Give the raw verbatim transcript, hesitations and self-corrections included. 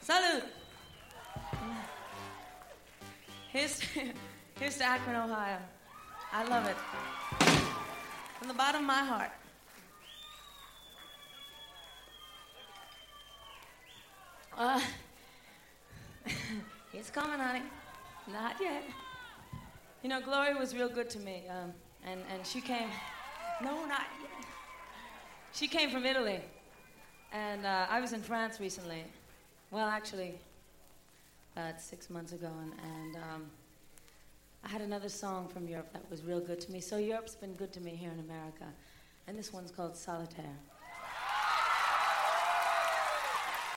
Salute! Here's, here's to Akron, Ohio. I love it. From the bottom of my heart. Uh, it's coming, honey. Not yet. You know, Gloria was real good to me, um, and, and she came... No, not yet. She came from Italy, and uh, I was in France recently. Well, actually, about six months ago, and, and um, I had another song from Europe that was real good to me. So Europe's been good to me here in America, and this one's called Solitaire.